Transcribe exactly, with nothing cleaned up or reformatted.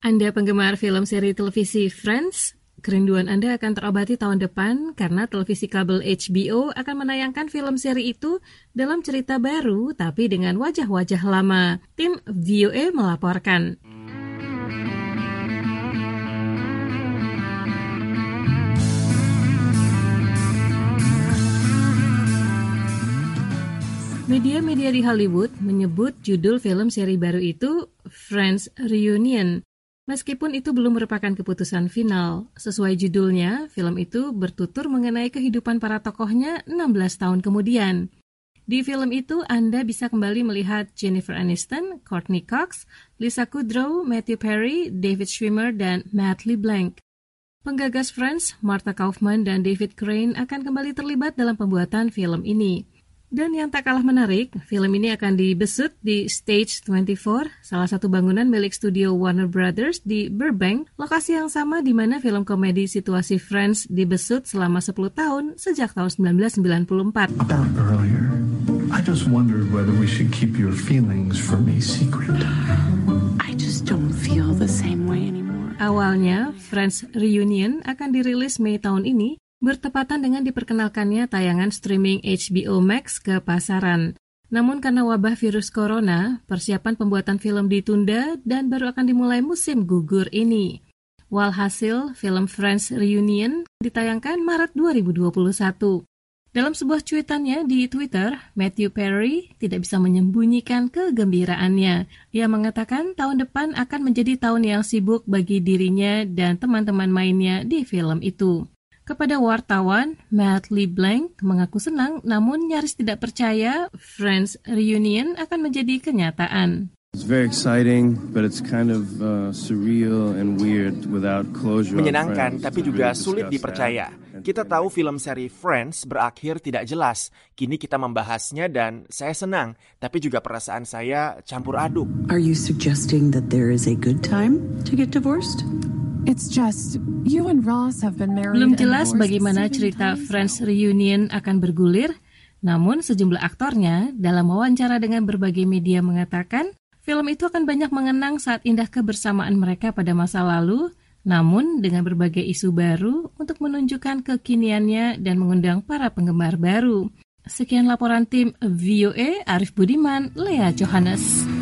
Anda penggemar film seri televisi Friends? Kerinduan Anda akan terobati tahun depan karena televisi kabel H B O akan menayangkan film seri itu dalam cerita baru tapi dengan wajah-wajah lama. Tim V O A melaporkan. Media-media di Hollywood menyebut judul film seri baru itu Friends Reunion. Meskipun itu belum merupakan keputusan final, sesuai judulnya, film itu bertutur mengenai kehidupan para tokohnya enam belas tahun kemudian. Di film itu, Anda bisa kembali melihat Jennifer Aniston, Courtney Cox, Lisa Kudrow, Matthew Perry, David Schwimmer, dan Matt LeBlanc. Penggagas Friends, Martha Kaufman dan David Crane akan kembali terlibat dalam pembuatan film ini. Dan yang tak kalah menarik, film ini akan dibesut di Stage dua puluh empat, salah satu bangunan milik studio Warner Brothers di Burbank, lokasi yang sama di mana film komedi situasi Friends dibesut selama sepuluh tahun sejak tahun sembilan belas sembilan puluh empat. About earlier, I just wondered whether we should keep your feelings from me secret. I just don't feel the same way anymore. Awalnya, Friends Reunion akan dirilis Mei tahun ini, bertepatan dengan diperkenalkannya tayangan streaming H B O Max ke pasaran. Namun karena wabah virus corona, persiapan pembuatan film ditunda dan baru akan dimulai musim gugur ini. Walhasil, film Friends Reunion ditayangkan Maret dua ribu dua puluh satu. Dalam sebuah cuitannya di Twitter, Matthew Perry tidak bisa menyembunyikan kegembiraannya. Ia mengatakan tahun depan akan menjadi tahun yang sibuk bagi dirinya dan teman-teman mainnya di film itu. Kepada wartawan, Matt LeBlanc mengaku senang namun nyaris tidak percaya Friends Reunion akan menjadi kenyataan. It's very exciting, but it's kind of uh, surreal and weird without closure. Menyenangkan tapi juga sulit dipercaya. Kita tahu film seri Friends berakhir tidak jelas. Kini kita membahasnya dan saya senang, tapi juga perasaan saya campur aduk. Are you suggesting that there is a good time to get divorced? It's just you and Ross have been married. Belum jelas bagaimana cerita Friends Reunion akan bergulir, namun sejumlah aktornya dalam wawancara dengan berbagai media mengatakan film itu akan banyak mengenang saat indah kebersamaan mereka pada masa lalu, namun dengan berbagai isu baru untuk menunjukkan kekiniannya dan mengundang para penggemar baru. Sekian laporan tim V O A, Arif Budiman, Lea Johannes.